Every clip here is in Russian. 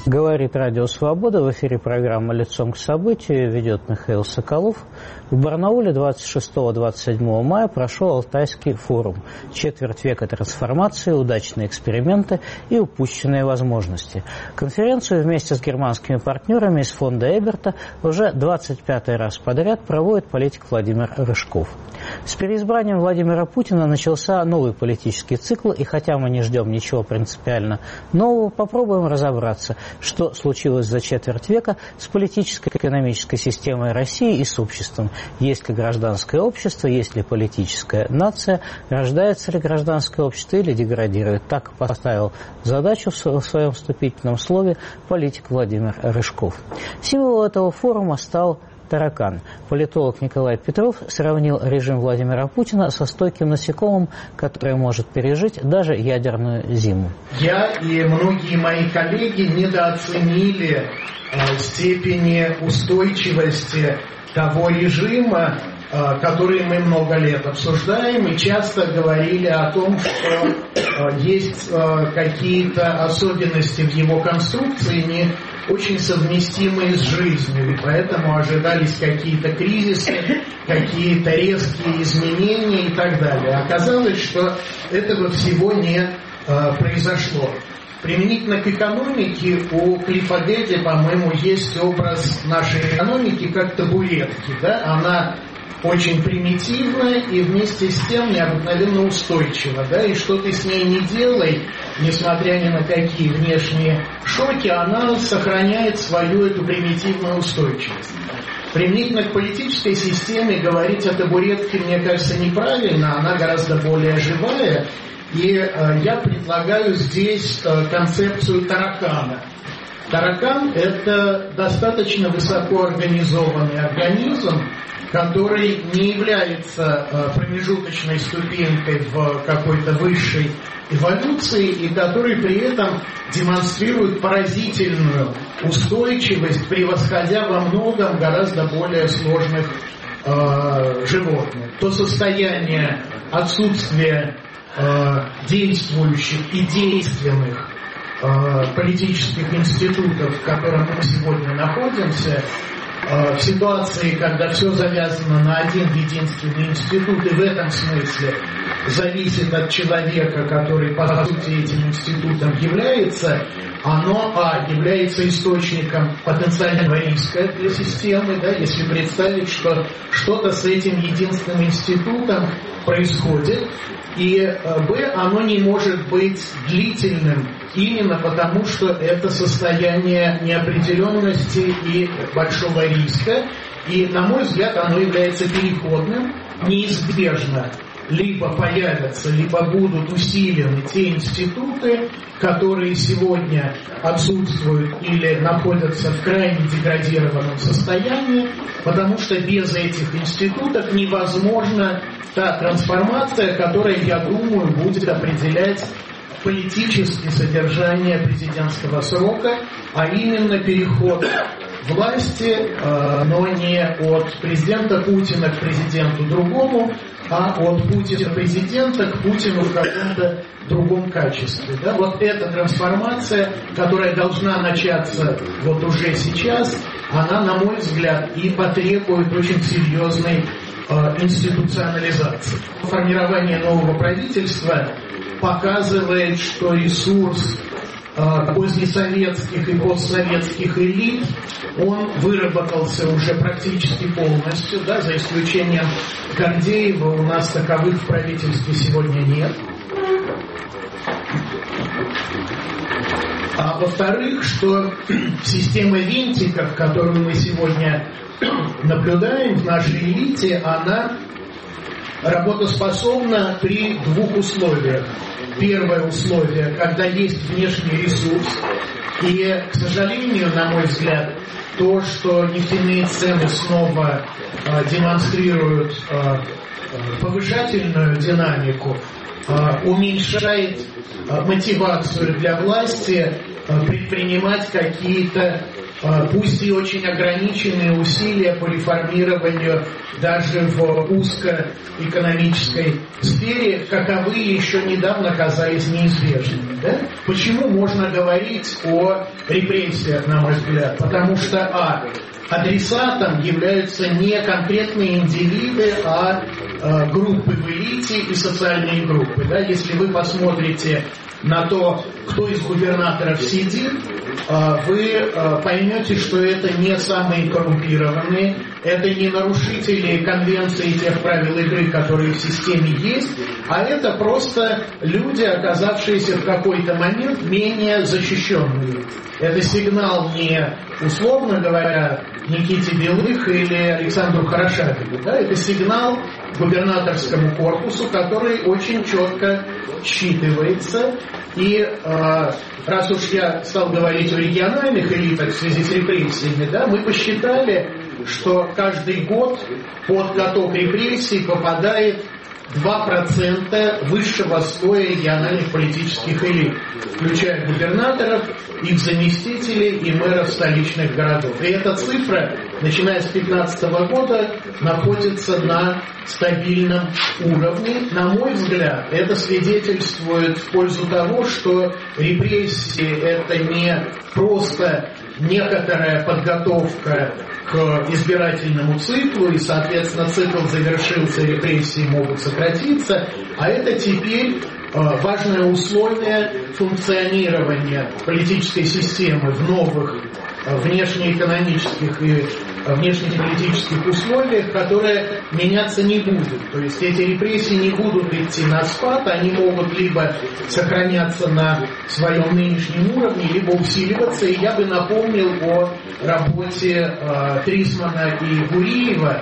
Говорит Радио Свобода. В эфире программа «Лицом к событию». Ведет Михаил Соколов. В Барнауле 26-27 мая прошел Алтайский форум. Четверть века трансформации, удачные эксперименты и упущенные возможности. Конференцию вместе с германскими партнерами из фонда Эберта уже 25-й раз подряд проводит политик Владимир Рыжков. С переизбранием Владимира Путина начался новый политический цикл, и хотя мы не ждем ничего принципиально нового, попробуем разобраться, что случилось за четверть века с политической и экономической системой России и с обществом. Есть ли гражданское общество, есть ли политическая нация, рождается ли гражданское общество или деградирует. Так поставил задачу в своем вступительном слове политик Владимир Рыжков. Символом этого форума стал таракан. Политолог Николай Петров сравнил режим Владимира Путина со стойким насекомым, которое может пережить даже ядерную зиму. Я и многие мои коллеги недооценили степени устойчивости того режима, который мы много лет обсуждаем, и часто говорили о том, что есть какие-то особенности в его конструкции, не очень совместимые с жизнью, и поэтому ожидались какие-то кризисы, какие-то резкие изменения и так далее. Оказалось, что этого всего не произошло. Применительно к экономике у Клиффа Дэдди, по-моему, есть образ нашей экономики как табуретки. Да? Она очень примитивная и вместе с тем необыкновенно устойчива. Да? И что ты с ней не делай, несмотря ни на какие внешние шоки, она сохраняет свою эту примитивную устойчивость. Применительно к политической системе говорить о табуретке, мне кажется, неправильно, она гораздо более живая. И я предлагаю здесь концепцию таракана. Таракан – это достаточно высокоорганизованный организм, который не является промежуточной ступенькой в какой-то высшей эволюции и который при этом демонстрирует поразительную устойчивость, превосходя во многом гораздо более сложных животных. То состояние отсутствия действующих и действенных политических институтов, в котором мы сегодня находимся, в ситуации, когда все завязано на один единственный институт, и в этом смысле зависит от человека, который по сути этим институтом является, оно является источником потенциального риска для системы, да, если представить, что что-то с этим единственным институтом происходит, и оно не может быть длительным именно потому, что это состояние неопределенности и большого риска, и, на мой взгляд, оно является переходным, неизбежно либо появятся, либо будут усилены те институты, которые сегодня отсутствуют или находятся в крайне деградированном состоянии, потому что без этих институтов невозможна та трансформация, которая, я думаю, будет определять политическое содержание президентского срока, а именно переход власти, но не от президента Путина к президенту другому, а от Путина президента к Путину в каком-то другом качестве. Да? Вот эта трансформация, которая должна начаться вот уже сейчас, она, на мой взгляд, и потребует очень серьезной институционализации. Формирование нового правительства показывает, что ресурс позднесоветских и постсоветских элит, он выработался уже практически полностью, да, за исключением Гордеева, у нас таковых в правительстве сегодня нет. А во-вторых, что система винтиков, которую мы сегодня наблюдаем в нашей элите, она работоспособна при двух условиях. Первое условие, когда есть внешний ресурс, и, к сожалению, на мой взгляд, то, что нефтяные цены снова демонстрируют повышательную динамику, уменьшает мотивацию для власти предпринимать какие-то пусть и очень ограниченные усилия по реформированию даже в узкоэкономической сфере, каковы еще недавно казались неизбежными. Да? Почему можно говорить о репрессиях, на мой взгляд? Потому что, адресатом являются не конкретные индивиды, а группы в элите и социальные группы. Да? Если вы посмотрите на то, кто из губернаторов сидит, вы поймете, что это не самые коррумпированные, это не нарушители конвенции тех правил игры, которые в системе есть, а это просто люди, оказавшиеся в какой-то момент менее защищенные. Это сигнал не, условно говоря, Никите Белых или Александру Хорошавину. Да? Это сигнал губернаторскому корпусу, который очень четко считывается. И раз уж я стал говорить о региональных элитах в связи с репрессиями, да, мы посчитали, что каждый год под каток репрессий попадает 2% высшего слоя региональных политических элит, включая губернаторов, их заместителей и мэров столичных городов. И эта цифра, начиная с 2015 года, находится на стабильном уровне. На мой взгляд, это свидетельствует в пользу того, что репрессии – это не просто некоторая подготовка к избирательному циклу, и, соответственно, цикл завершился, репрессии могут сократиться, а это теперь важное условие функционирования политической системы в новых внешнеэкономических и внешнеполитических условиях, которые меняться не будут. То есть эти репрессии не будут идти на спад, они могут либо сохраняться на своем нынешнем уровне, либо усиливаться. И я бы напомнил о работе Трисмана и Гуриева,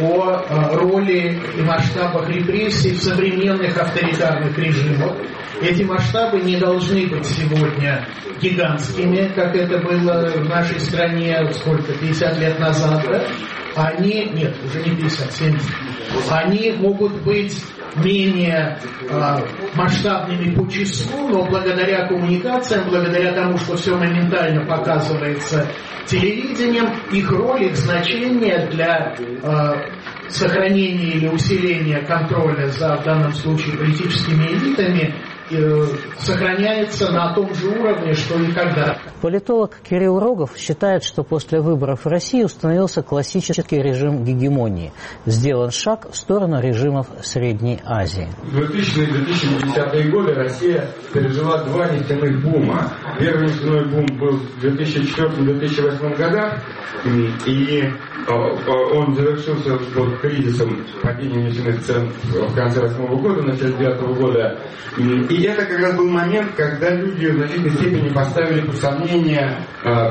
о роли и масштабах репрессий в современных авторитарных режимах. Эти масштабы не должны быть сегодня гигантскими, как это было в нашей стране, 50 лет назад. Да? Нет, уже не 50, 70. Они могут быть менее масштабными по числу, но благодаря коммуникациям, благодаря тому, что все моментально показывается телевидением, их роль, их значение для сохранения или усиления контроля за, в данном случае, политическими элитами сохраняется на том же уровне, что и когда. Политолог Кирилл Рогов считает, что после выборов в России установился классический режим гегемонии. Сделан шаг в сторону режимов Средней Азии. В 2000-2010-е годы Россия пережила два нефтяных бума. Первый нефтяной бум был в 2004-2008 годах, и он завершился под кризисом падения нефтяных цен в конце 2008 года, в начале 2009 года. И это как раз был момент, когда люди в значительной степени поставили под сомнение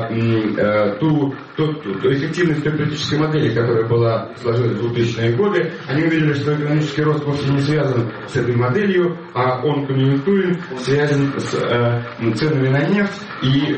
ту эффективность той политической модели, которая была сложилась в 2000-е годы. Они увидели, что экономический рост вовсе не связан с этой моделью, а он конъюнктурен, связан с ценами на нефть, и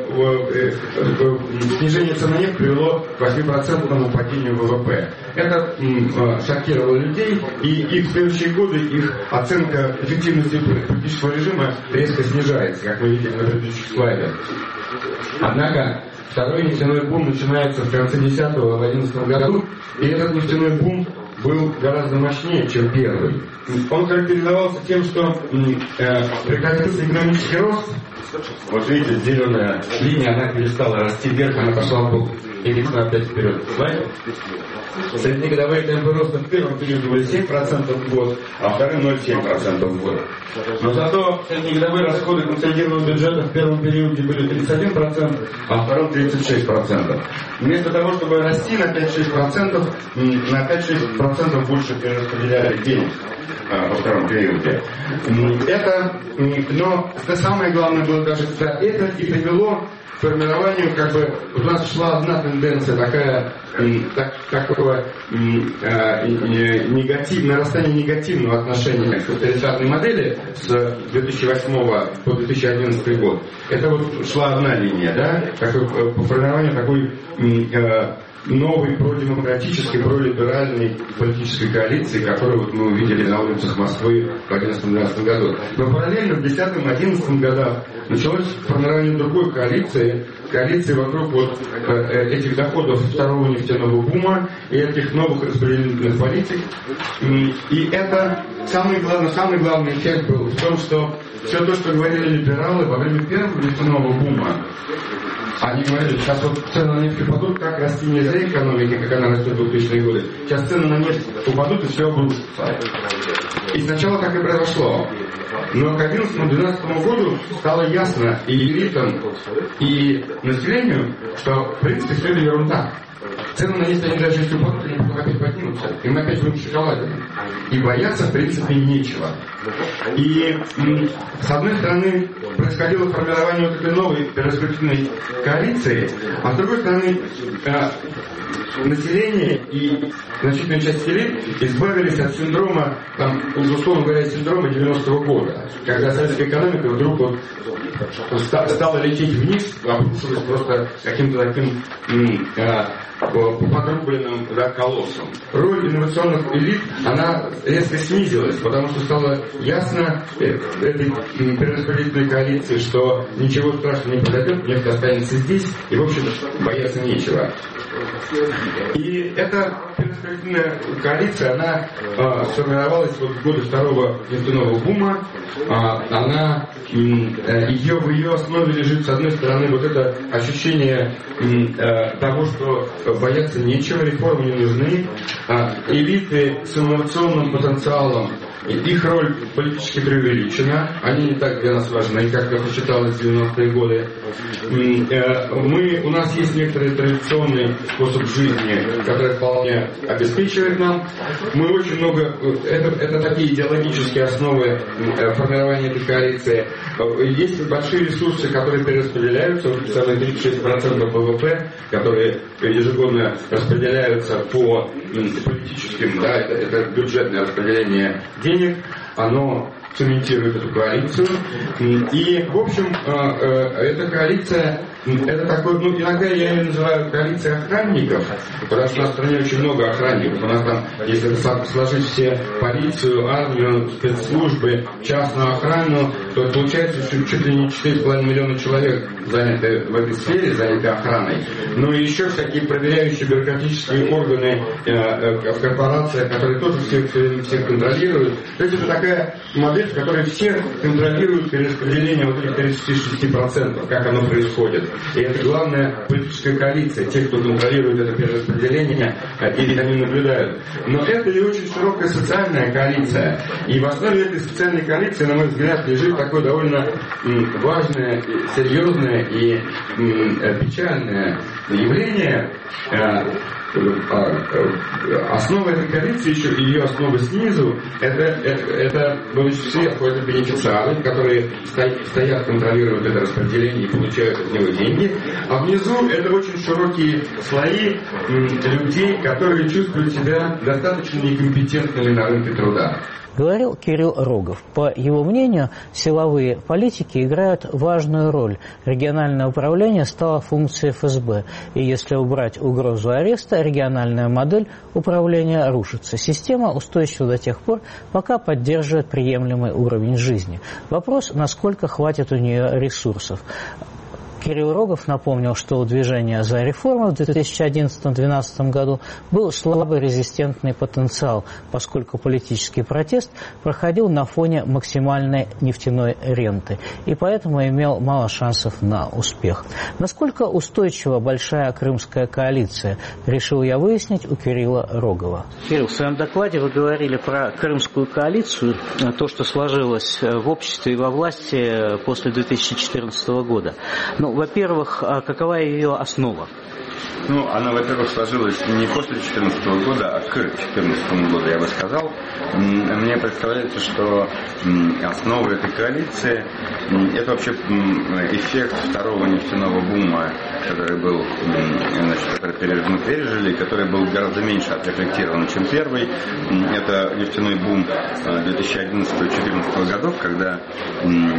снижение цен на нефть привело к 8% падению ВВП. Это шокировало людей, и в следующие годы их оценка эффективности политического режима резко снижается, как вы видите на предыдущих слайдах. Однако второй нефтяной бум начинается в конце 10-го, в 2011 году, и этот нефтяной бум был гораздо мощнее, чем первый. Он характеризовался тем, что прекратился экономический рост. Вот видите, зеленая линия, она перестала расти вверх, она пошла в бок. Идите опять вперед. Слайд. Среднегодовые темпы роста в первом периоде были 7% в год, а во втором 0,7% в год. Но зато среднегодовые расходы консолидированного бюджета в первом периоде были 31%, а во втором 36%. Вместо того, чтобы расти на 5-6%, на 5-6% больше перераспределяли денег во втором периоде. Но самое главное было даже, что это и привело к формированию, как бы, у нас шла одна тенденция такого нарастания негативного отношения к тоталитарной модели с 2008 по 2011 год. Это вот шла одна линия, да, по формированию такой новой продемократической, пролиберальной политической коалиции, которую вот мы увидели на улицах Москвы в 2011-2012 году. Но параллельно в 2010-2011 годах началось формирование другой коалиции вокруг вот этих доходов второго нефтяного бума и этих новых распределительных политик. И это самый главный эффект был в том, что все то, что говорили либералы во время первого нефтяного бума, они говорили, сейчас вот цены на нефть упадут, как расти нельзя экономики, как она растет в 2000-е годы. Сейчас цены на нефть упадут и все обрушится. И сначала так и произошло. Но к 2011-2012 году стало ясно и элитам, и населению, что в принципе все это ерунда. Цены на нефть, они даже если упадут, они потом опять поднимутся. И мы опять будем шоколадами. И бояться, в принципе, нечего. И с одной стороны происходило формирование вот этой новой перспективной коалиции, а с другой стороны население и значительная часть элит избавились от синдрома, там, условно говоря, синдрома 90-го года, когда советская экономика вдруг вот стала лететь вниз, обрушилась просто каким-то таким подрубленным колоссом. Роль инновационных элит, она резко снизилась, потому что стало ясно этой перераспределительной коалиции, что ничего страшного не произойдет, нефть останется здесь, и, в общем, бояться нечего. И эта перераспределительная коалиция, она сформировалась вот в годы второго нефтяного бума. В ее основе лежит, с одной стороны, вот это ощущение того, что бояться нечего, реформы не нужны. Элиты с инновационным потенциалом, их роль политически преувеличена, они не так для нас важны, как это считалось в 90-е годы. У нас есть некоторый традиционный способ жизни, который вполне обеспечивает нам. Мы очень много, это такие идеологические основы формирования этой коалиции. Есть большие ресурсы, которые перераспределяются, вот самые 36% ВВП, которые ежегодно распределяются по политическим, да, это бюджетное распределение денег, оно цементирует эту коалицию. И, в общем, эта коалиция, это такой, иногда я ее называю коалицией охранников, потому что у нас в стране очень много охранников. У нас там, если сложить все полицию, армию, спецслужбы, частную охрану, то получается чуть ли не 4,5 миллиона человек заняты в этой сфере, заняты охраной. Но и еще всякие проверяющие бюрократические органы в корпорациях, которые тоже всех контролируют. То есть это такая модель, в которой все контролируют перераспределение вот этих 36%, как оно происходит. И это главная политическая коалиция, те, кто контролирует это перераспределение, или они наблюдают. Но это и очень широкая социальная коалиция. И в основе этой социальной коалиции, на мой взгляд, лежит такое довольно важное, серьезное и печальное явление. Основа этой коалиции, еще ее основа снизу, это сверху это бенефициары, которые стоят, контролируют это распределение и получают от него деньги, а внизу это очень широкие слои людей, которые чувствуют себя достаточно некомпетентными на рынке труда. Говорил Кирилл Рогов. По его мнению, силовые политики играют важную роль. Региональное управление стало функцией ФСБ. И если убрать угрозу ареста, региональная модель управления рушится. Система устойчива до тех пор, пока поддерживает приемлемый уровень жизни. Вопрос, насколько хватит у нее ресурсов. Кирилл Рогов напомнил, что у движения за реформу в 2011-2012 году был слабый резистентный потенциал, поскольку политический протест проходил на фоне максимальной нефтяной ренты, и поэтому имел мало шансов на успех. Насколько устойчива большая крымская коалиция, решил я выяснить у Кирилла Рогова. Кирилл, в своем докладе вы говорили про крымскую коалицию, то, что сложилось в обществе и во власти после 2014 года. Во-первых, какова ее основа? Она, во-первых, сложилась не после 2014 года, а к 2014 году, я бы сказал. Мне представляется, что основа этой коалиции – это вообще эффект второго нефтяного бума, который был, который мы пережили, который был гораздо меньше отрефлектирован, чем первый. Это нефтяной бум 2011-2014 годов, когда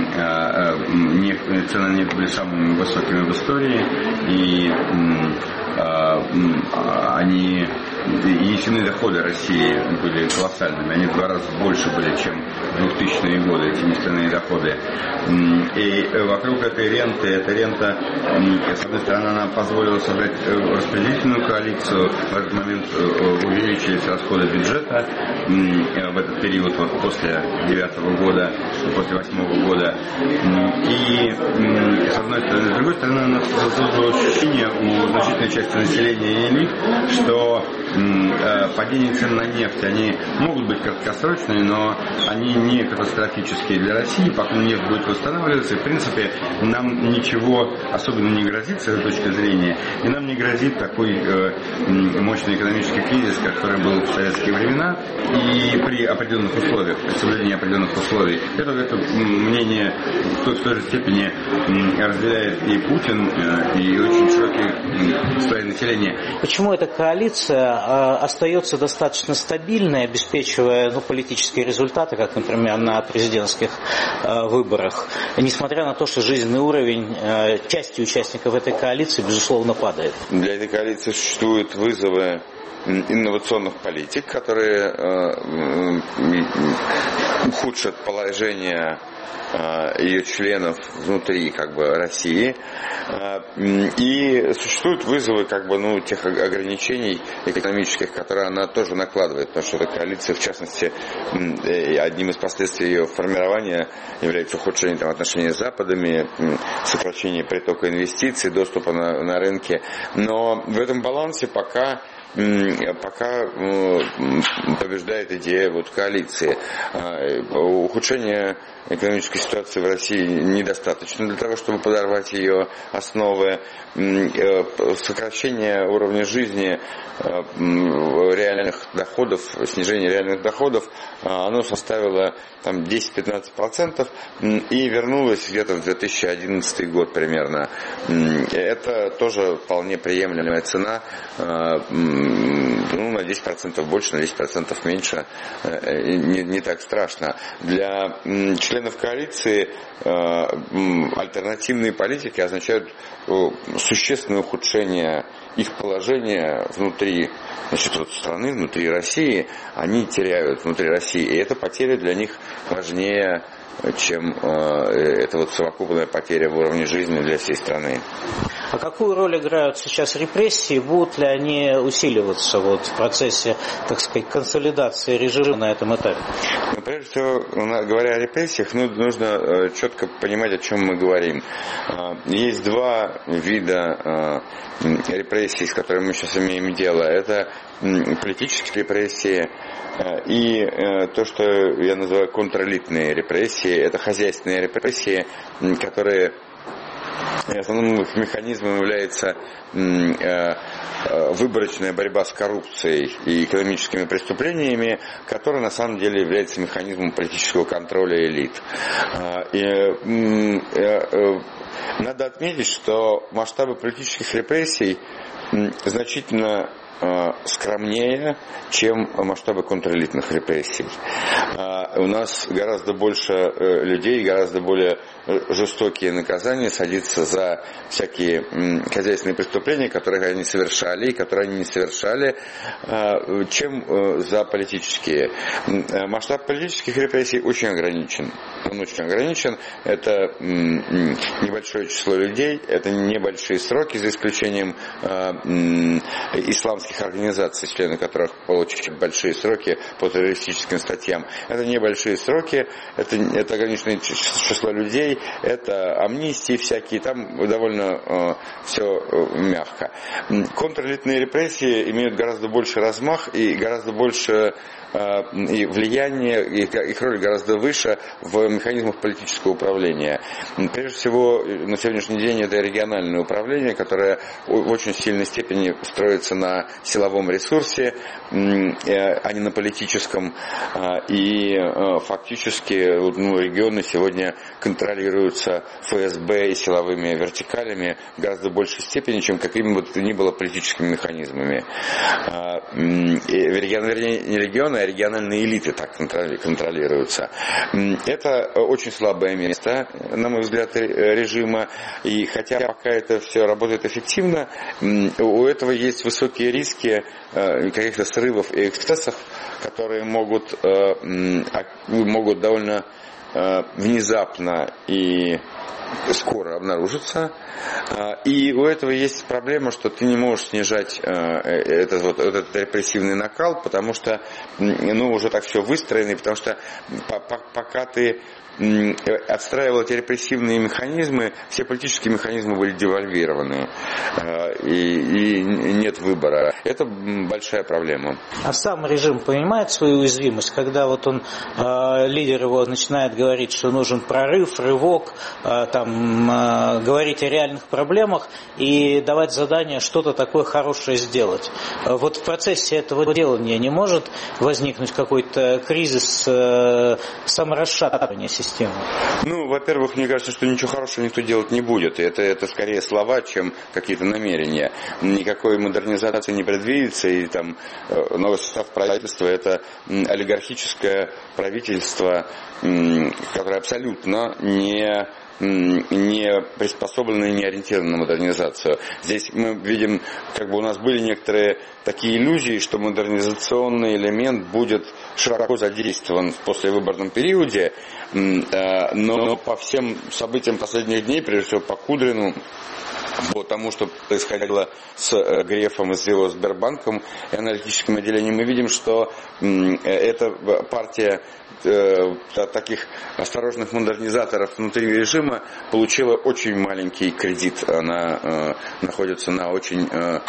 цены на нефть были самыми высокими в истории, и они нефтяные доходы России были колоссальными, они в 2 раза больше были, чем в 2000-е годы, эти нефтяные доходы. И вокруг этой ренты, эта рента, с одной стороны, она позволила создать распределительную коалицию, в этот момент увеличились расходы бюджета в этот период, вот после 2009 года, после 2008 года. И с одной стороны, с другой стороны, она создала ощущение у значительной части населения и элит, что падение цен на нефть, они могут быть краткосрочные, но они не катастрофические для России, пока нефть будет восстанавливаться. И, в принципе, нам ничего особенно не грозит с этой точки зрения. И нам не грозит такой мощный экономический кризис, который был в советские времена, и при определенных условиях, при соблюдении определенных условий. Это мнение в той же степени разделяет и Путин, и очень широкий слой населения. Почему эта коалиция остается достаточно стабильной, обеспечивая политические результаты, как, например, на президентских выборах, несмотря на то, что жизненный уровень части участников этой коалиции, безусловно, падает? Для этой коалиции существуют вызовы инновационных политик, которые ухудшат положение ее членов внутри России. И существуют вызовы тех ограничений экономических, которые она тоже накладывает, потому что эта коалиция, в частности, одним из последствий ее формирования является ухудшение отношений с Западами, сокращение притока инвестиций, доступа на рынки. Но в этом балансе пока побеждает идея коалиции. Ухудшение экономической ситуации в России недостаточно для того, чтобы подорвать ее основы. Сокращение уровня жизни, реальных доходов, снижение реальных доходов, оно составило 10-15% и вернулось где-то в 2011 год примерно. Это тоже вполне приемлемая цена, на 10% больше, на 10% меньше, не так страшно. Для членов коалиции альтернативные политики означают существенное ухудшение их положения внутри страны, внутри России. Они теряют внутри России, и эта потеря для них важнее, чем эта совокупная потеря в уровне жизни для всей страны. А какую роль играют сейчас репрессии? Будут ли они усиливаться в процессе, так сказать, консолидации режима на этом этапе? Прежде всего, говоря о репрессиях, нужно четко понимать, о чем мы говорим. Есть 2 вида репрессий, с которыми мы сейчас имеем дело. Это политические репрессии и то, что я называю контрэлитные репрессии. Это хозяйственные репрессии, которые основным их механизмом является выборочная борьба с коррупцией и экономическими преступлениями, которая на самом деле является механизмом политического контроля элит. Надо отметить, что масштабы политических репрессий значительно скромнее, чем масштабы контрэлитных репрессий. У нас гораздо больше людей, гораздо более жестокие наказания садятся за всякие хозяйственные преступления, которые они совершали и которые они не совершали, чем за политические. Масштаб политических репрессий очень ограничен. Он очень ограничен. Это небольшое число людей, это небольшие сроки, за исключением исламских организаций, члены которых получили большие сроки по террористическим статьям. Это небольшие сроки, это ограниченное число людей, это амнистии всякие, там довольно все мягко. Контрэлитные репрессии имеют гораздо больше размах и гораздо больше и влияние, их роль гораздо выше в механизмах политического управления. Прежде всего, на сегодняшний день это региональное управление, которое в очень сильной степени строится на силовом ресурсе, а не на политическом. И фактически регионы сегодня контролируются ФСБ и силовыми вертикалями в гораздо большей степени, чем какими бы то ни было политическими механизмами. Вернее, не регионы, а региональные элиты так контролируются. Это очень слабое место, на мой взгляд, режима. И хотя пока это все работает эффективно, у этого есть высокие риски каких-то срывов и эксцессов, которые могут довольно внезапно и скоро обнаружится. И у этого есть проблема, что ты не можешь снижать этот репрессивный накал, потому что уже так все выстроено, потому что пока ты отстраивал эти репрессивные механизмы, все политические механизмы были девальвированы, и нет выбора. Это большая проблема. А сам режим понимает свою уязвимость, когда лидер его начинает говорить, что нужен прорыв, рывок, говорить о реальных проблемах и давать задание что-то такое хорошее сделать. Вот в процессе этого делания не может возникнуть какой-то кризис саморасшатывания системы? Во-первых, мне кажется, что ничего хорошего никто делать не будет. Это скорее слова, чем какие-то намерения. Никакой модернизации не предвидится, и новый состав правительства — это олигархическое правительство, которое абсолютно не приспособлены и не ориентированы на модернизацию. Здесь мы видим, у нас были некоторые такие иллюзии, что модернизационный элемент будет широко задействован в послевыборном периоде, но по всем событиям последних дней, прежде всего по Кудрину, по тому, что происходило с Грефом и с его Сбербанком и аналитическим отделением, мы видим, что эта партия таких осторожных модернизаторов внутри режима получила очень маленький кредит. Она находится на очень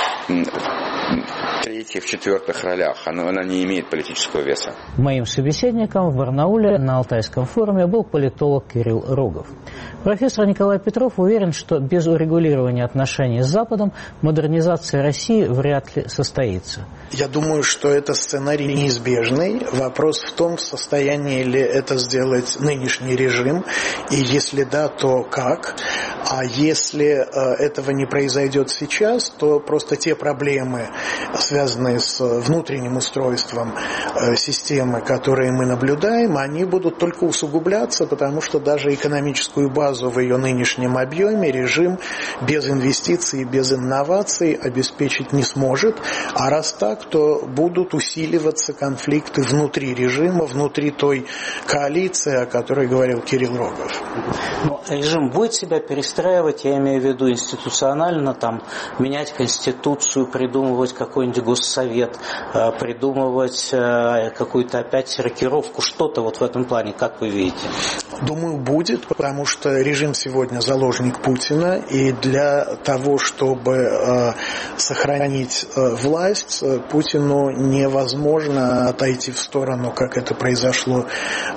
третьих, четвертых ролях. Она не имеет политического веса. Моим собеседником в Барнауле на Алтайском форуме был политолог Кирилл Рогов. Профессор Николай Петров уверен, что без урегулирования отношений с Западом модернизация России вряд ли состоится. Я думаю, что это сценарий неизбежный. Вопрос в том, в состоянии ли это сделать нынешний режим, и если да, то как. А если этого не произойдет сейчас, то просто те проблемы, связанные с внутренним устройством системы, которые мы наблюдаем, они будут только усугубляться, потому что даже экономическую базу в ее нынешнем объеме режим без инвестиций, без инноваций обеспечить не сможет. А раз так, то будут усиливаться конфликты внутри режима, внутри той коалиции, о которой говорил Кирилл Рогов. Но режим будет себя перестраивать, я имею в виду институционально, менять конституцию, придумывать какой-нибудь госсовет, придумывать какую-то опять рокировку, что-то в этом плане, как вы видите? Думаю, будет, потому что режим сегодня заложник Путина, и для того, чтобы сохранить власть, Путину невозможно отойти в сторону, как это произошло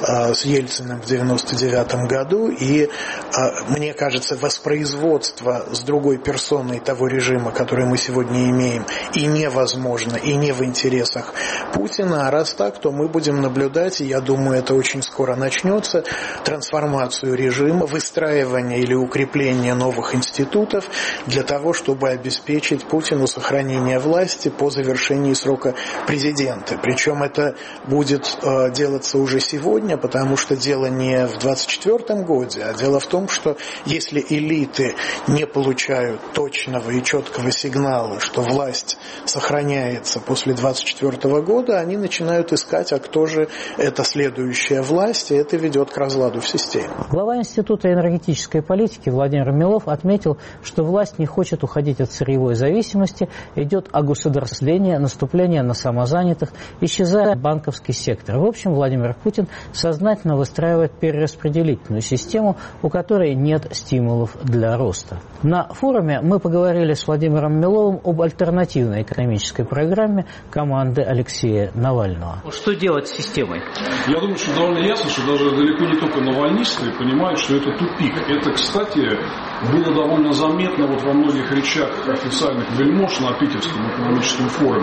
с Ельциным в 1999 году, и мне кажется, воспроизводство с другой персоной того режима, который мы сегодня имеем, и невозможно, и не в интересах Путина. А раз так, то мы будем наблюдать, и я думаю, это очень скоро начнется, трансформацию режима, выстраивание или укрепление новых институтов для того, чтобы обеспечить Путину сохранение власти по завершении срока президента. Причем это будет делаться уже сегодня, потому что дело не в 2024 году, а дело в том, что если элиты не получают точного и четкого сигнала, что власть сохраняется после 2024 года, они начинают искать, а кто же это следующая власть, и это ведет к разладу в системе. Глава Института энергетической политики Владимир Милов отметил, что власть не хочет уходить от сырьевой зависимости, идет огосударствление, наступление на самозанятых, исчезает банковский сектор. В общем, Владимир Путин сознательно выстраивает перераспределительную систему, у которой нет стимулов для роста. На форуме мы поговорили с Владимиром Миловым об альтернативной экономической программе команды Алексея Навального. Что делать с системой? Я думаю, что довольно ясно, что даже далеко не только навальнисты понимают, что это тупик. Это, кстати, было довольно заметно заметно вот во многих речах официальных вельмож на Питерском экономическом форуме.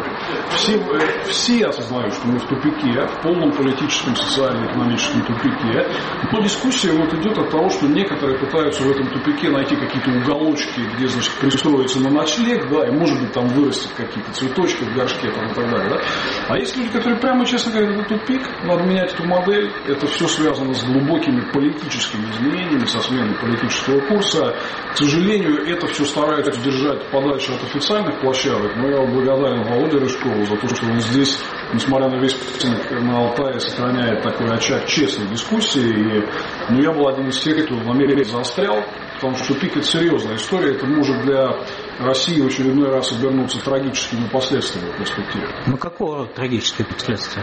Все осознают, что мы в тупике, в полном политическом, социально-экономическом тупике. Но дискуссия вот идет от того, что некоторые пытаются в этом тупике найти какие-то уголочки, где, значит, пристроиться на ночлег, да, и может быть там вырастет какие-то цветочки в горшке там, и так далее. Да? А есть люди, которые прямо честно говорят, это тупик, надо менять эту модель, это все связано с глубокими политическими изменениями, со сменой политического курса. К сожалению, это все стараются держать подальше от официальных площадок, но я благодарен Володе Рыжкову за то, что он здесь, несмотря на весь на Алтае, сохраняет такой очаг честной дискуссии. И, я был один из тех, кто намеренно заострял, потому что тупик — это серьезная история, это может для России в очередной раз обернуться трагическими последствиями в перспективе. Какого рода трагические последствия?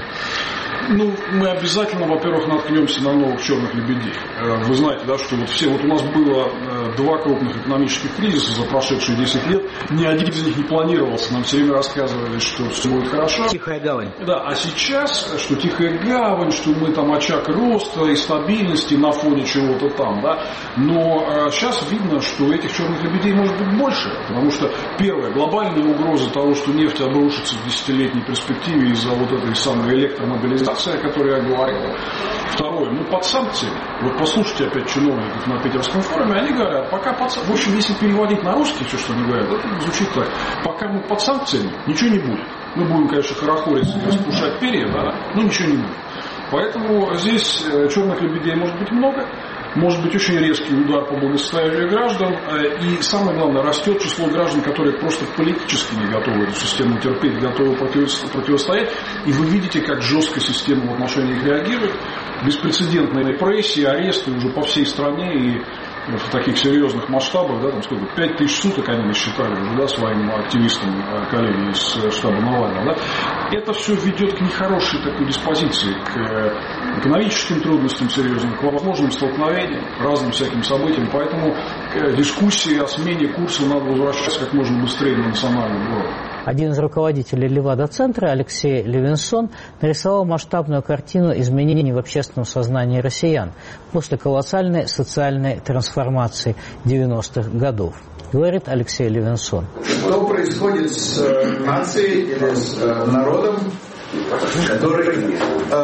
Мы обязательно, во-первых, наткнемся на новых черных лебедей. Вы знаете, да, что вот у нас было 2 крупных экономических кризиса за прошедшие 10 лет. Ни один из них не планировался. Нам все время рассказывали, что все будет хорошо. Тихая гавань. Да, а сейчас, что тихая гавань, что мы там очаг роста и стабильности на фоне чего-то там, да. Но сейчас видно, что этих черных лебедей может быть больше. Потому что, первое, глобальная угроза того, что нефть обрушится в 10-летней перспективе из-за вот этой самой электромобилизации, о которой я говорил. Второе, под санкциями. Вот послушайте опять чиновников на Питерском форуме, они говорят, пока под санкциями, в общем, если переводить на русский все, что они говорят, это звучит так, пока мы под санкциями, ничего не будет. Мы будем, конечно, хорохориться и распушать перья, да, но ничего не будет. Поэтому здесь черных лебедей может быть много. Может быть очень резкий удар по благосостоянию граждан. И самое главное, растет число граждан, которые просто политически не готовы эту систему терпеть, готовы противостоять. И вы видите, как жестко система в отношении их реагирует. Беспрецедентные репрессии, аресты уже по всей стране и в таких серьезных масштабах, да, там сколько, 5000 суток они насчитали уже, да, своим активистам, коллеги из штаба Навального, да. Это все ведет к нехорошей такой диспозиции, к экономическим трудностям серьезным, к возможным столкновениям, разным всяким событиям, поэтому дискуссии о смене курса надо возвращаться как можно быстрее на национальный уровень. Один из руководителей Левада-центра, Алексей Левинсон, нарисовал масштабную картину изменений в общественном сознании россиян после колоссальной социальной трансформации 90-х годов. Говорит Алексей Левинсон. Что происходит с нацией или с народом, который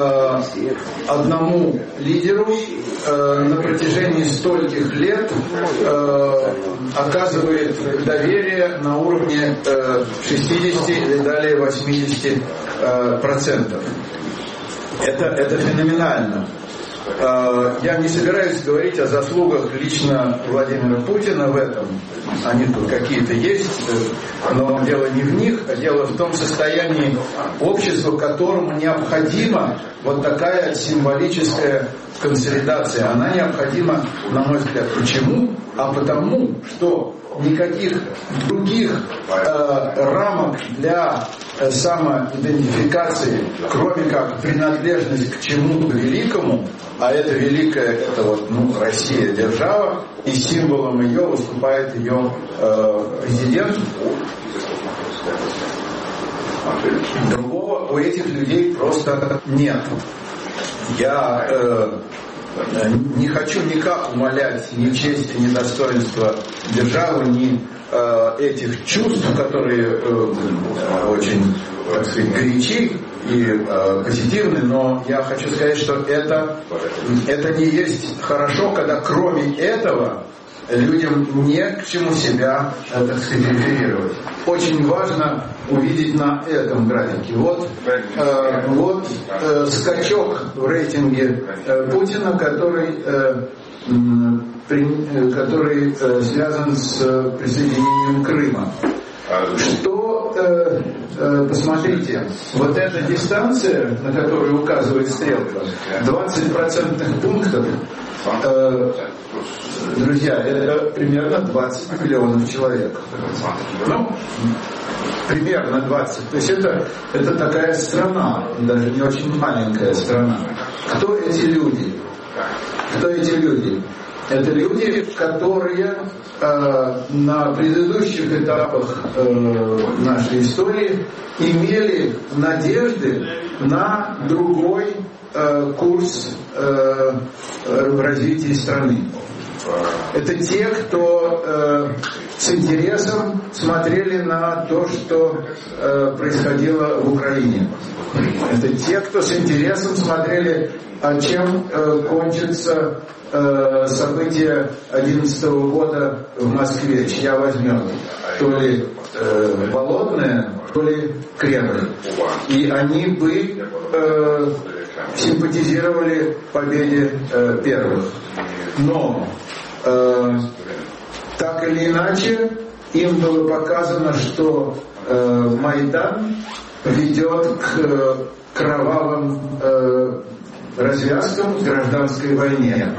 одному лидеру на протяжении стольких лет оказывает доверие на уровне 60 или далее 80%. Это феноменально. Я не собираюсь говорить о заслугах лично Владимира Путина в этом. Они тут какие-то есть, но дело не в них, а дело в том состоянии общества, которому необходима вот такая символическая консолидация. Она необходима, на мой взгляд. Почему? А потому, что никаких других рамок для самоидентификации, кроме как принадлежность к чему-то великому, а это великое, это вот, Россия держава, и символом ее выступает ее президент. Другого у этих людей просто нет. Я не хочу никак умалять ни честь, ни достоинства державы, ни этих чувств, которые очень, так сказать, горячи и позитивны, но я хочу сказать, что это не есть хорошо, когда кроме этого людям не к чему себя, так сказать, реферировать. Очень важно увидеть на этом графике. Вот скачок в рейтинге Путина, который связан с присоединением Крыма. Посмотрите, вот эта дистанция, на которую указывает стрелка, 20% пунктов, друзья, это примерно 20 миллионов человек. Примерно 20. То есть это такая страна, даже не очень маленькая страна. Кто эти люди? Это люди, которые на предыдущих этапах нашей истории имели надежды на другой курс в развитии страны. Это те, кто с интересом смотрели на то, что происходило в Украине. Это те, кто с интересом смотрели, а чем кончится события 2011 года в Москве, чья возьмет. То ли Болотное, то ли Кремль. И они бы симпатизировали победе первых. Но так или иначе им было показано, что Майдан ведет к кровавым развязкам в гражданской войне.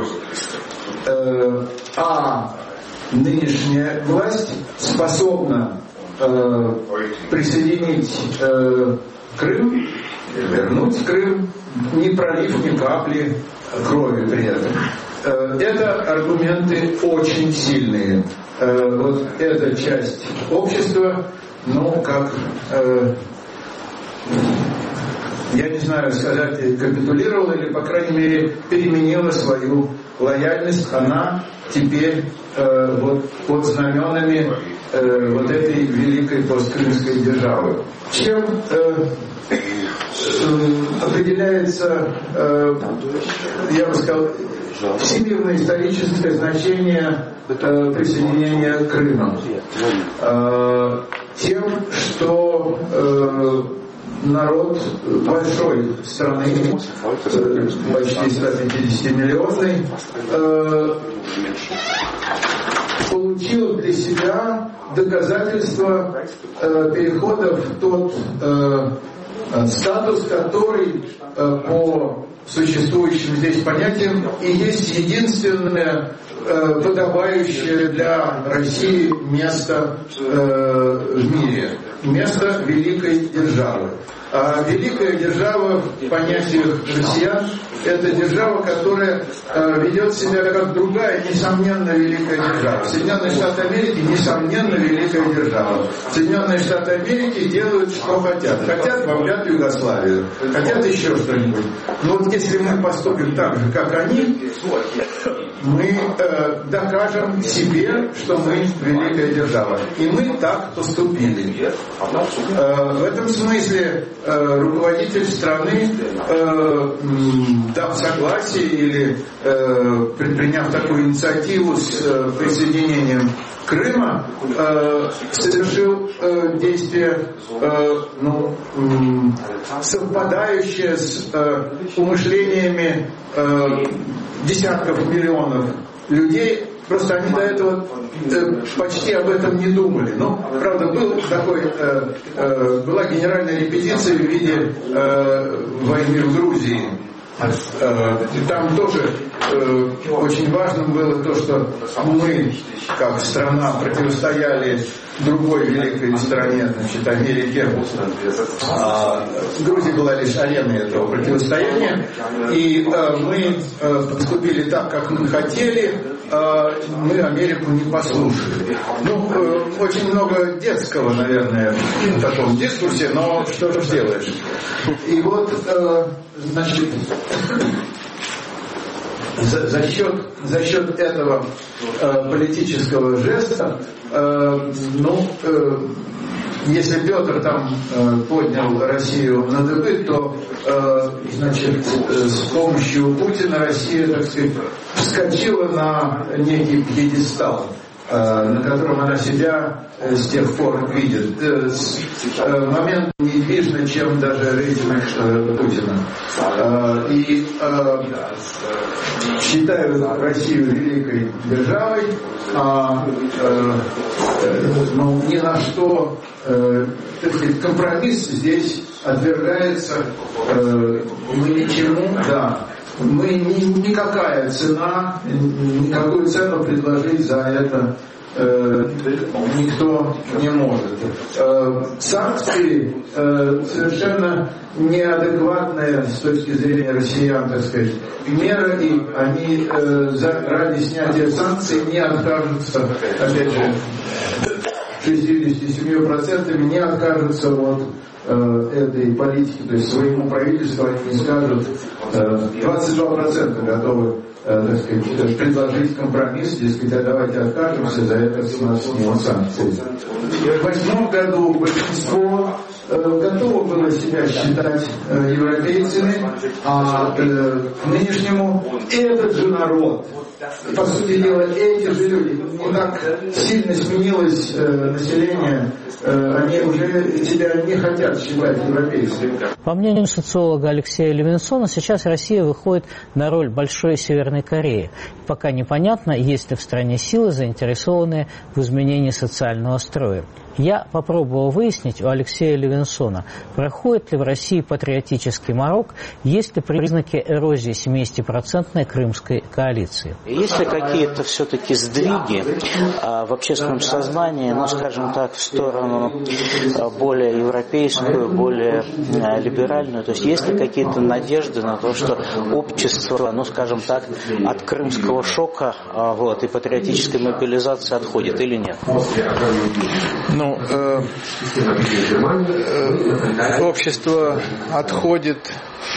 А нынешняя власть способна присоединить Крым, вернуть Крым, не пролив ни капли крови при этом. Это аргументы очень сильные. Вот эта часть общества, ну, как, я не знаю, сказать, капитулировала или, по крайней мере, переменила свою лояльность. Она теперь вот под знаменами вот этой великой посткрымской державы. Чем определяется, я бы сказал, всемирное историческое значение присоединения Крыма? Тем, что народ большой страны, почти 150-миллионный, получил для себя доказательство перехода в тот статус, который по существующим здесь понятиям и есть единственное подобающее для России место в мире, место великой державы. А великая держава в понятиях россиян — это держава, которая ведет себя как другая, несомненно, великая держава. Соединенные Штаты Америки, несомненно, великая держава. Соединенные Штаты Америки делают, что хотят. Хотят, бомбят Югославию. Хотят еще что-нибудь. Но вот если мы поступим так же, как они, мы докажем себе, что мы великая держава. И мы так поступили. В этом смысле руководитель страны, дав согласие или предприняв такую инициативу с присоединением Крыма, совершил действие, совпадающее с умышлениями десятков миллионов людей. Просто они до этого почти об этом не думали. Но, правда, была генеральная репетиция в виде войны в Грузии. Там тоже очень важным было то, что мы, как страна, противостояли другой великой стране, значит, Америке. Грузия была лишь ареной этого противостояния. И мы поступили так, как мы хотели. Мы Америку не послушали. Очень много детского, наверное, в таком дискурсе, но что же сделаешь. И вот, значит, за счет этого политического жеста, если Петр там поднял Россию на дыбы, то, значит, с помощью Путина Россия, так сказать, вскочила на некий пьедестал, на котором она себя с тех пор видит. Момент недвижный, чем даже рейтинг Путина. И считают Россию великой державой, но ни на что, так сказать, компромисс здесь отвергается. Мы ничему, мы никакая цена, никакую цену предложить за это никто не может. Санкции совершенно неадекватные с точки зрения россиян, так сказать, мера, и они ради снятия санкций не откажутся, опять же, 67% не откажутся от этой политики, то есть своему правительству они не скажут, 22% готовы так сказать, предложить компромисс, дескать, а давайте откажемся, за это с нас снимут санкции. В 2008 году большинство готово было себя считать европейцами, а к нынешнему этот же народ, по сути дела, эти же люди, не так сильно сменилось население, они уже тебя не хотят считать европейцами. По мнению социолога Алексея Левинсона, сейчас Россия выходит на роль большой Северной Кореи. Пока непонятно, есть ли в стране силы, заинтересованные в изменении социального строя. Я попробовал выяснить у Алексея Левинсона, проходит ли в России патриотический морок, есть ли признаки эрозии 70% крымской коалиции. Есть ли какие-то все-таки сдвиги в общественном сознании, ну, скажем так, в сторону более европейскую, более либеральную? То есть есть ли какие-то надежды на то, что общество, ну, скажем так, от крымского шока и патриотической мобилизации отходит или нет? Общество отходит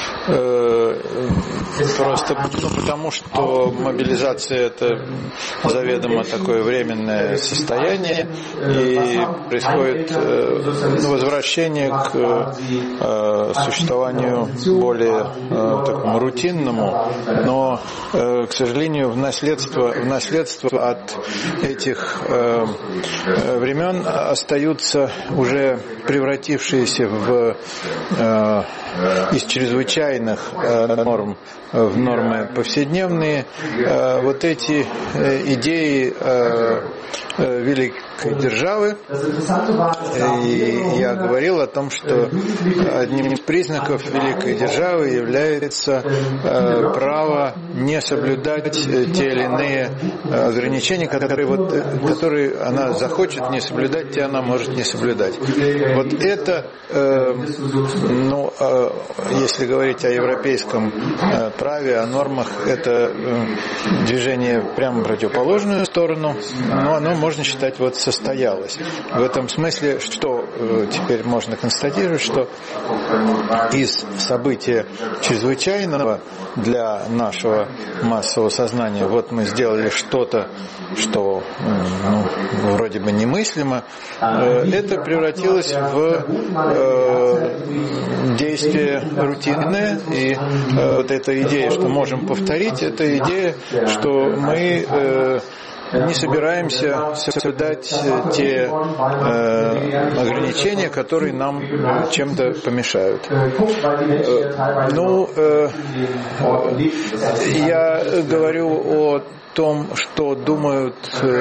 просто потому, что мобилизация – это заведомо такое временное состояние, и происходит возвращение к существованию более такому рутинному, но, к сожалению, в наследство от этих времен остаются уже превратившиеся из чрезвычайных норм в нормы повседневные вот эти идеи великой державы. И я говорил о том, что одним из признаков великой державы является право не соблюдать те или иные ограничения, которые она захочет не соблюдать, те она может не соблюдать. Вот это, если говорить о европейском праве, о нормах, это движение прямо в противоположную сторону, но оно, можно считать, состоялось. В этом смысле, что теперь можно констатировать, что из события чрезвычайного для нашего массового сознания, мы сделали что-то, что вроде бы немыслимо, это превратилось в действие рутинное, и эта идея, что можем повторить, это идея, что мы не собираемся соблюдать те ограничения, которые нам чем-то помешают. Я говорю о том, что думают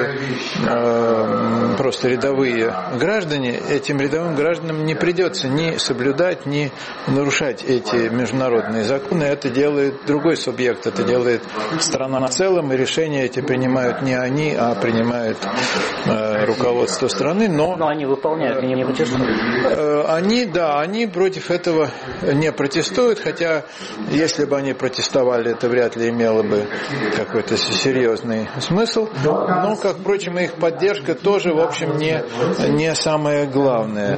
просто рядовые граждане. Этим рядовым гражданам не придется ни соблюдать, ни нарушать эти международные законы. Это делает другой субъект, это делает страна в целом, и решения эти принимают не они, а принимает руководство страны. Но они выполняют, они не протестуют. Они против этого не протестуют, хотя если бы они протестовали, это вряд ли имело бы какой-то серьезный смысл, но, как, впрочем, их поддержка тоже, в общем, не самое главное.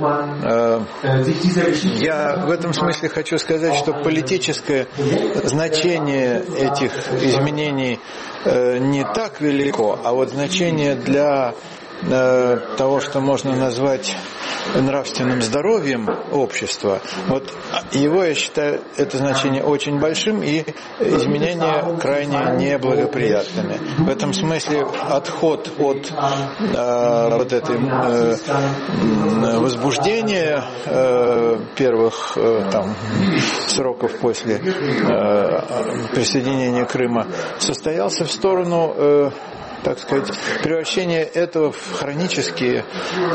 Я в этом смысле хочу сказать, что политическое значение этих изменений не так велико, а значение для того, что можно назвать нравственным здоровьем общества, его, я считаю, это значение очень большим, и изменения крайне неблагоприятными. В этом смысле отход от этой возбуждения первых сроков после присоединения Крыма состоялся в сторону, так сказать, превращение этого в хронические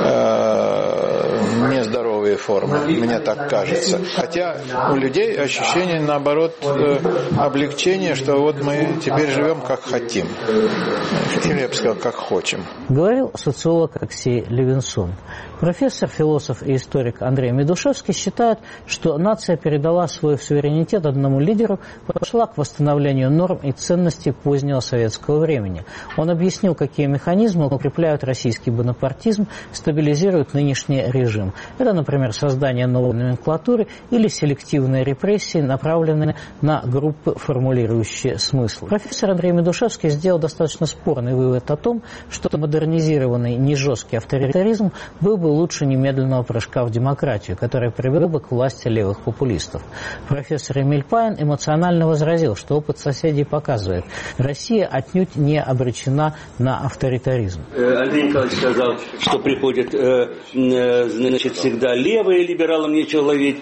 нездоровые формы, мне так кажется. Хотя у людей ощущение, наоборот, облегчения, что мы теперь живем как хотим. Или, я бы сказал, как хотим. Говорил социолог Алексей Левинсон. Профессор, философ и историк Андрей Медушевский считает, что нация передала свой суверенитет одному лидеру, пошла к восстановлению норм и ценностей позднего советского времени. Он объяснил, какие механизмы укрепляют российский бонапартизм, стабилизируют нынешний режим. Это, например, создание новой номенклатуры или селективные репрессии, направленные на группы, формулирующие смысл. Профессор Андрей Медушевский сделал достаточно спорный вывод о том, что модернизированный нежесткий авторитаризм был бы лучше немедленного прыжка в демократию, который привел бы к власти левых популистов. Профессор Эмиль Пайн эмоционально возразил, что опыт соседей показывает, Россия отнюдь не обречена на авторитаризм. Андрей Николаевич сказал, что приходят, значит, всегда левые, либералам нечего ловить.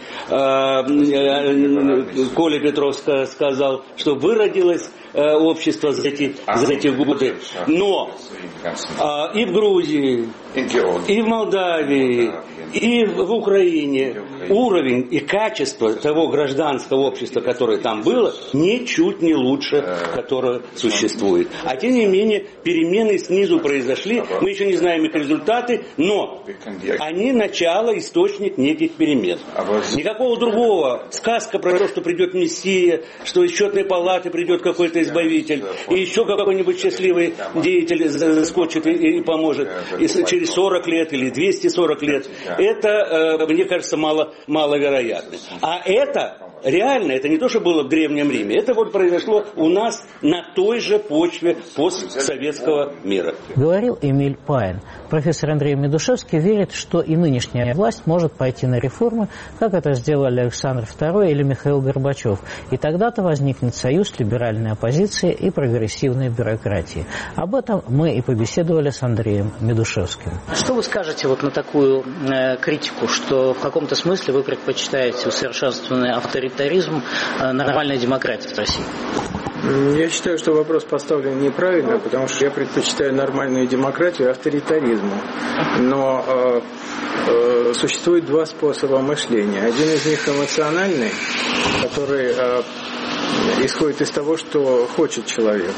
Коля Петров сказал, что выродилось общество за эти годы. Но и в Грузии, и в Молдавии, и в Украине уровень и качество того гражданского общества, которое там было, ничуть не лучше, которое существует. А тем не менее, перемены снизу произошли, мы еще не знаем их результаты, но они начало, источник неких перемен. Никакого другого. Сказка про то, что придет Мессия, что из счетной палаты придет какой-то избавитель, и еще какой-нибудь счастливый деятель заскочит и поможет через 40 лет или 240 лет. Это, мне кажется, маловероятно. А это реально, это не то, что было в Древнем Риме. Это вот произошло у нас на той же почве постсоветского мира. Говорил Эмиль Пайн. Профессор Андрей Медушевский верит, что и нынешняя власть может пойти на реформы, как это сделали Александр II или Михаил Горбачев. И тогда-то возникнет союз либеральной оппозиции и прогрессивной бюрократии. Об этом мы и побеседовали с Андреем Медушевским. Что вы скажете вот на такую критику, что в каком-то смысле вы предпочитаете усовершенствованный авторитаризм нормальной демократии в России? Я считаю, что вопрос поставлен неправильно, потому что я предпочитаю нормальную демократию авторитаризму. Но существует два способа мышления. Один из них эмоциональный, который исходит из того, что хочет человек,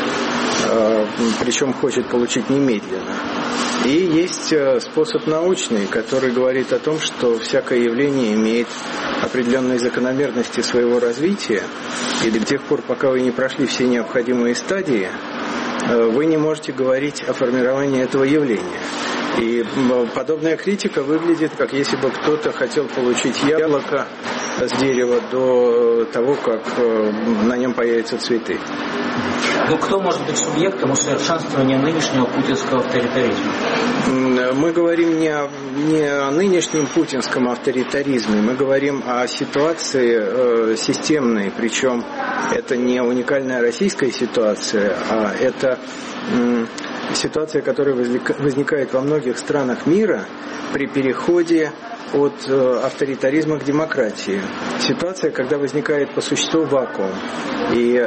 причем хочет получить немедленно. И есть способ научный, который говорит о том, что всякое явление имеет определенные закономерности своего развития, и до тех пор, пока вы не прошли все необходимые стадии, вы не можете говорить о формировании этого явления. И подобная критика выглядит, как если бы кто-то хотел получить яблоко с дерева до того, как на нем появятся цветы. Но кто может быть субъектом усовершенствования нынешнего путинского авторитаризма? Мы говорим не о нынешнем путинском авторитаризме, мы говорим о ситуации системной, причем это не уникальная российская ситуация, а это ситуация, которая возникает во многих странах мира при переходе от авторитаризма к демократии. Ситуация, когда возникает по существу вакуум, и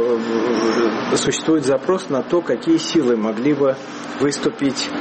существует запрос на то, какие силы могли бы выступить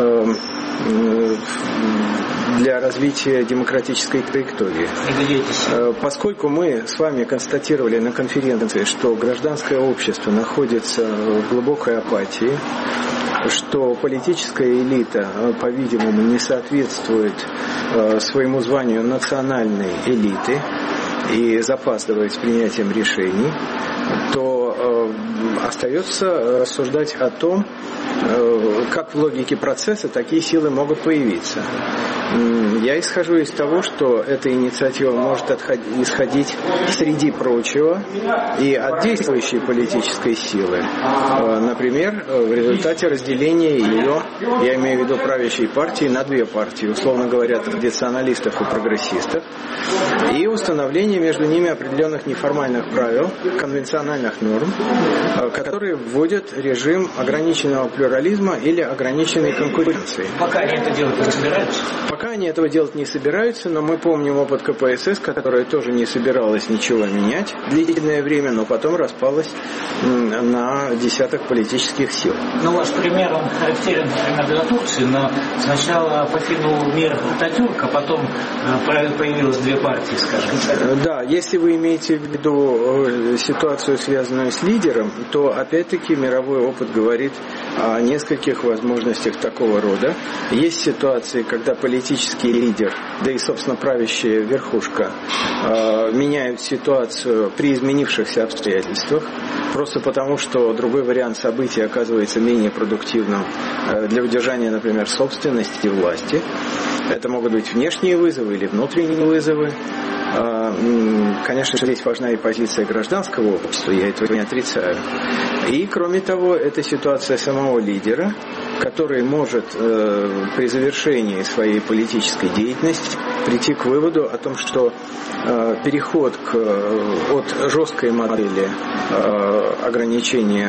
для развития демократической траектории. Поскольку мы с вами констатировали на конференции, что гражданское общество находится в глубокой апатии, что политическая элита, по-видимому, не соответствует своему званию национальной элиты и запаздывает с принятием решений, то остается рассуждать о том, как в логике процесса такие силы могут появиться. Я исхожу из того, что эта инициатива может исходить, среди прочего, и от действующей политической силы. Например, в результате разделения ее, я имею в виду правящей партии, на две партии, условно говоря, традиционалистов и прогрессистов, и установление между ними определенных неформальных правил, конвенциональных норм, которые вводят режим ограниченного плюрализма или ограниченной конкуренции. Пока они это делать не собираются? Пока они этого делать не собираются, но мы помним опыт КПСС, которая тоже не собиралась ничего менять длительное время, но потом распалась на десяток политических сил. Ну, ваш пример, он характерен, например, для Турции, но сначала покинул мир Ататюрк, а потом появилось две партии, скажем так. Да, если вы имеете в виду ситуацию, связанную с лидером, то опять-таки мировой опыт говорит о нескольких возможностях такого рода. Есть ситуации, когда политический лидер, да и, собственно, правящая верхушка меняют ситуацию при изменившихся обстоятельствах, просто потому, что другой вариант событий оказывается менее продуктивным для удержания, например, собственности и власти. Это могут быть внешние вызовы или внутренние вызовы. Конечно, здесь важна и позиция гражданского общества, я этого не отрицаю. И, кроме того, это ситуация самого лидера, который может при завершении своей политической деятельности прийти к выводу о том, что переход от жесткой модели ограничения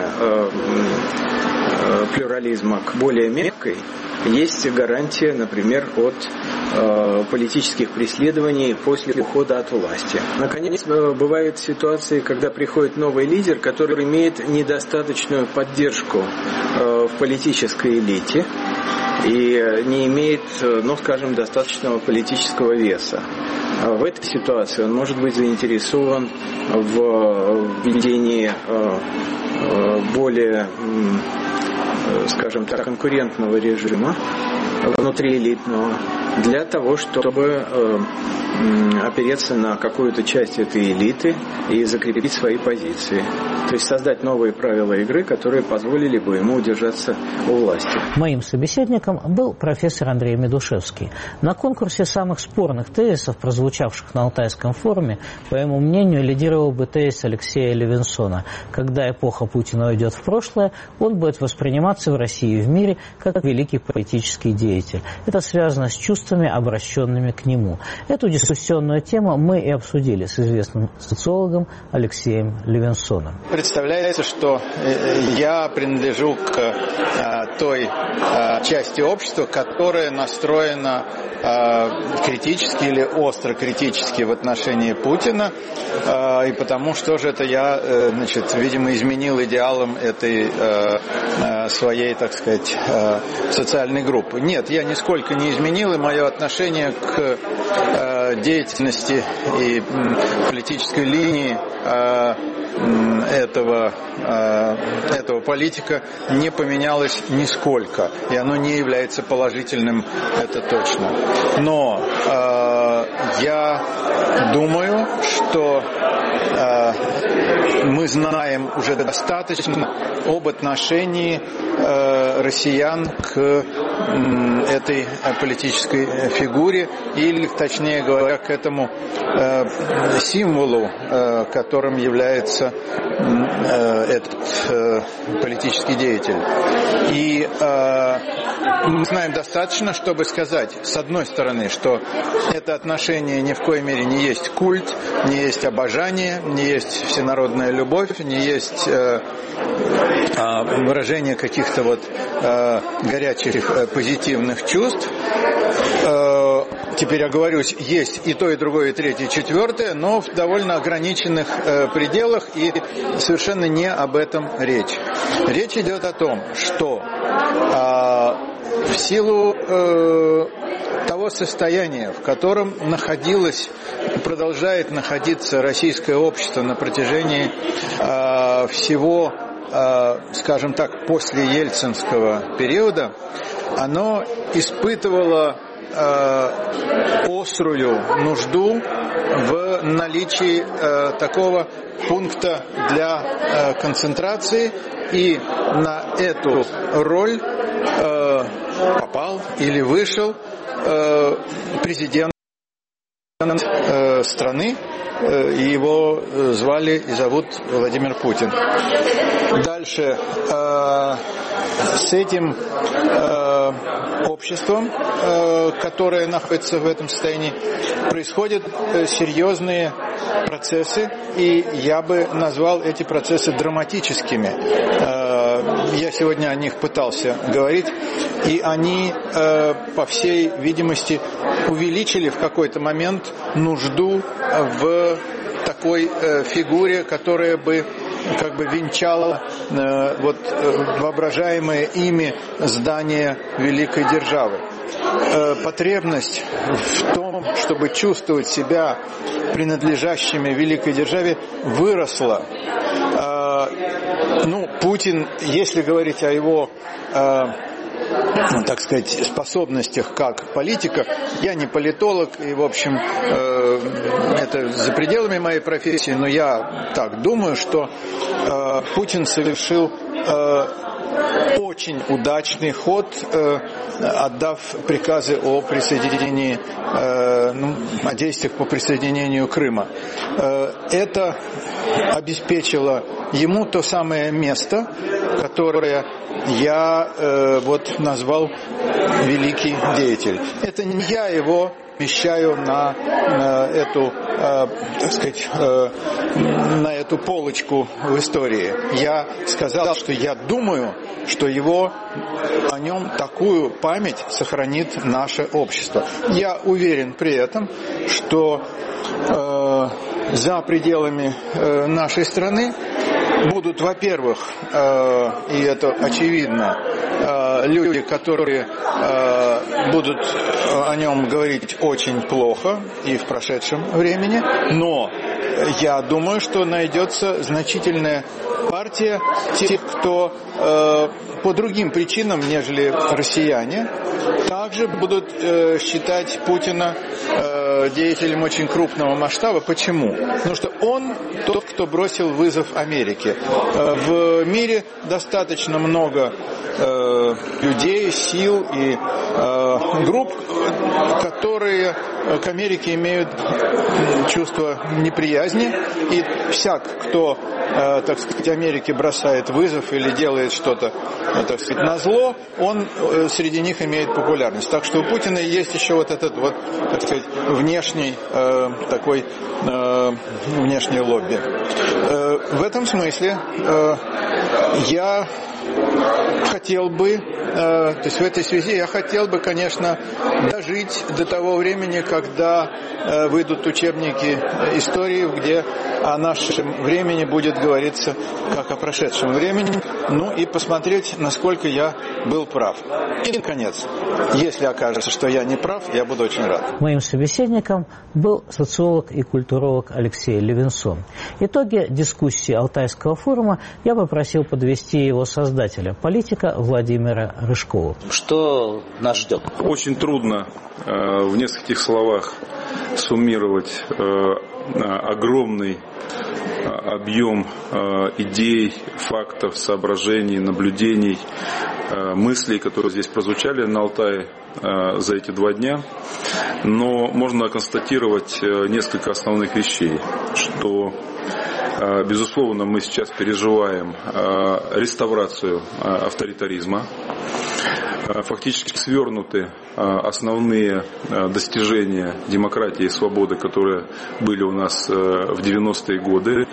плюрализма к более мягкой есть гарантия, например, от политических преследований после ухода от власти. Наконец, бывают ситуации, когда приходит новый лидер, который имеет недостаточную поддержку в политической элите и не имеет, скажем, достаточного политического веса. В этой ситуации он может быть заинтересован в введении более, скажем так, конкурентного режима внутриэлитного для того, чтобы опереться на какую-то часть этой элиты и закрепить свои позиции. То есть создать новые правила игры, которые позволили бы ему удержаться у власти. Моим собеседником был профессор Андрей Медушевский. На конкурсе самых спорных тезисов, прозвучавших на Алтайском форуме, по моему мнению, лидировал бы тезис Алексея Левинсона. Когда эпоха Путина уйдет в прошлое, он будет восприниматься в России и в мире как великий политический деятель. Это связано с чувствами, обращенными к нему. Эту дискуссионную тему мы и обсудили с известным социологом Алексеем Левинсоном. Представляется, что я принадлежу к той части общества, которая настроена критически или остро критически в отношении Путина, и потому что же это я, видимо, изменил идеалам этой своей, так сказать, социальной группы. Нет, я нисколько не изменил, и мое отношение к деятельности и политической линии этого политика не поменялось нисколько, и оно не является положительным, это точно. Но я думаю, что мы знаем уже достаточно об отношении россиян к этой политической фигуре, или, точнее говоря, к этому символу, которым является этот политический деятель. И мы знаем достаточно, чтобы сказать, с одной стороны, что это отношение ни в коей мере не есть культ, не есть обожание, не есть всенародная любовь, не есть выражение каких-то горячих позитивных чувств. Теперь оговорюсь, есть и то, и другое, и третье, и четвертое, но в довольно ограниченных пределах, и совершенно не об этом речь. Речь идет о том, что в силу того состояния, в котором продолжает находиться российское общество на протяжении всего, скажем так, после ельцинского периода, оно испытывало острую нужду в наличии такого пункта для концентрации, и на эту роль попал или вышел президент страны, и его звали и зовут Владимир Путин. Дальше с этим обществом, которое находится в этом состоянии, происходят серьезные процессы, и я бы назвал эти процессы драматическими. Я сегодня о них пытался говорить, и они, по всей видимости, увеличили в какой-то момент нужду в такой фигуре, которая бы венчала воображаемое ими здание великой державы. Потребность в том, чтобы чувствовать себя принадлежащими великой державе, выросла. Путин, если говорить о его, так сказать, способностях как политика, я не политолог, и, в общем, это за пределами моей профессии, но я так думаю, что Путин совершил очень удачный ход, отдав приказы о присоединении, о действиях по присоединению Крыма. Это обеспечило ему то самое место, которое я назвал великий деятель. Это не я его вещаю на эту, так сказать, на эту полочку в истории. Я сказал, что я думаю, что о нем такую память сохранит наше общество. Я уверен при этом, что за пределами нашей страны будут, во-первых, и это очевидно, люди, которые будут о нем говорить очень плохо и в прошедшем времени, но я думаю, что найдется значительная партия тех, кто по другим причинам, нежели россияне, также будут считать Путина деятелем очень крупного масштаба. Почему? Потому что он тот, кто бросил вызов Америке. В мире достаточно много людей, сил и групп, которые к Америке имеют чувство неприязни, и всяк, кто, так сказать, Америке бросает вызов или делает что-то, так сказать, назло, он среди них имеет популярность. Так что у Путина есть еще вот этот так сказать, внешний такой внешнее лобби. В этом смысле я хотел бы, то есть в этой связи я хотел бы, конечно, дожить до того времени, когда выйдут учебники истории, где о нашем времени будет говориться как о прошедшем времени, и посмотреть, насколько я был прав. И, наконец, если окажется, что я не прав, я буду очень рад. Моим собеседником был социолог и культуролог Алексей Левинсон. Итоги дискуссии Алтайского форума я попросил подвести его создателя, политика Владимира Рыжкова. Что нас ждет? Очень трудно в нескольких словах суммировать огромный объем идей, фактов, соображений, наблюдений, мыслей, которые здесь прозвучали на Алтае за эти 2 дня. Но можно констатировать несколько основных вещей, что, безусловно, мы сейчас переживаем реставрацию авторитаризма. Фактически свернуты основные достижения демократии и свободы, которые были у нас в 90-е годы.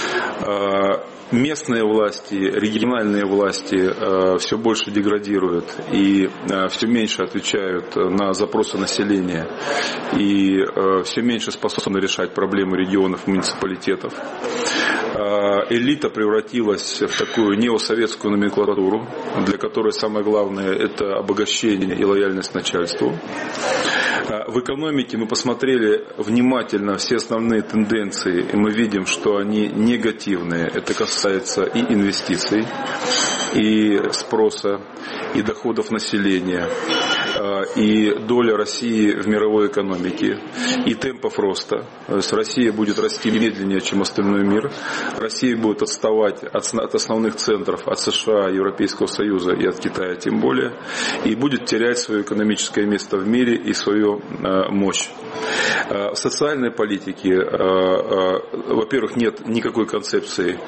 Местные власти, региональные власти все больше деградируют и все меньше отвечают на запросы населения и все меньше способны решать проблемы регионов, муниципалитетов. Элита превратилась в такую неосоветскую номенклатуру, для которой самое главное – это обогащение и лояльность начальству. В экономике мы посмотрели внимательно все основные тенденции, и мы видим, что они негативные. Это касается и инвестиций, и спроса, и доходов населения, и доля России в мировой экономике, и темпов роста. То есть Россия будет расти медленнее, чем остальной мир. Россия будет отставать от основных центров, от США, Европейского Союза и от Китая тем более, и будет терять свое экономическое место в мире и свою мощь. В социальной политике, во-первых, нет никакой концепции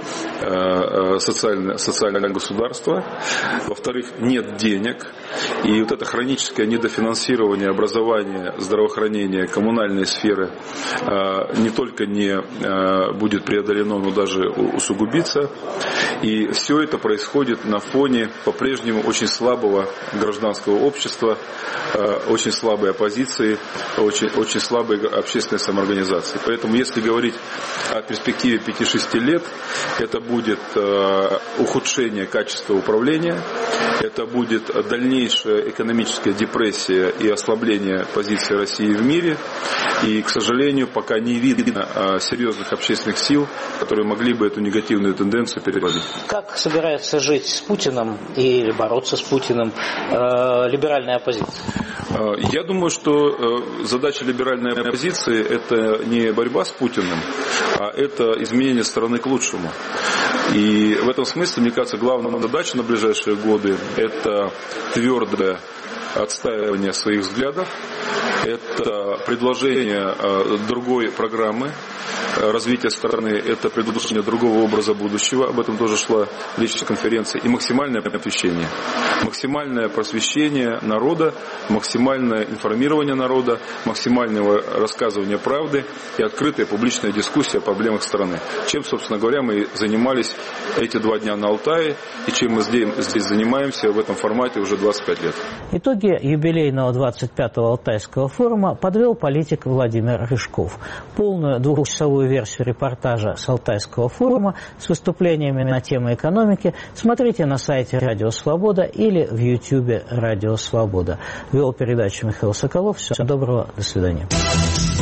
социального государства, во-вторых, нет денег, и вот это хроническое недофинансирование образования, здравоохранения, коммунальной сферы не только не будет преодолено, но даже усугубится. И все это происходит на фоне по-прежнему очень слабого гражданского общества, очень слабой оппозиции, очень слабой общественной самоорганизации. Поэтому, если говорить о перспективе 5-6 лет, это будет ухудшение качества управления, это будет дальнейшая экономическая депрессия и ослабление позиции России в мире. И, к сожалению, пока не видно серьезных общественных сил, которые могли бы эту негативную тенденцию переломить. Как собирается жить с Путиным или бороться с Путиным либеральная оппозиция? Я думаю, что задача либеральной оппозиции – это не борьба с Путиным, а это изменение страны к лучшему. И в этом смысле, мне кажется, главная задача на ближайшие годы – это твердое отстаивание своих взглядов, это предложение другой программы развития страны, это предложение другого образа будущего, об этом тоже шла речь на конференции, и максимальное просвещение. Максимальное просвещение народа, максимальное информирование народа, максимальное рассказывание правды и открытая публичная дискуссия о проблемах страны. Чем, собственно говоря, мы занимались эти 2 дня на Алтае, и чем мы здесь занимаемся в этом формате уже 25 лет. Итоги юбилейного 25-го Алтайского форума подвел политик Владимир Рыжков. Полную 2-часовую версию репортажа с Алтайского форума с выступлениями на тему экономики смотрите на сайте Радио Свобода или в YouTube Радио Свобода. Вел передачу Михаил Соколов. Всего доброго. До свидания.